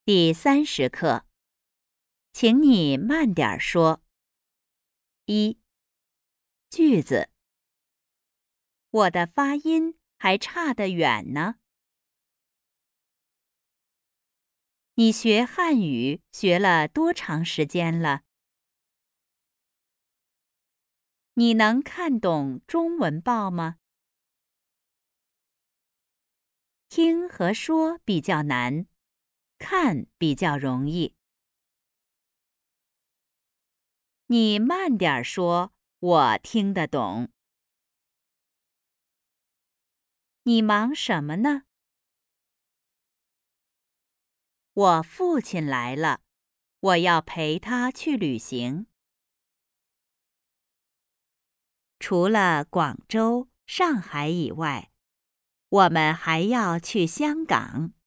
第30课，请你慢点说。1. 句子：我的发音还差得远呢。你学汉语学了多长时间了？你能看懂中文报吗？听和说比较难，看比较容易。你慢点说，我听得懂。你忙什么呢？我父亲来了，我要陪他去旅行。除了广州、上海以外，我们还要去香港。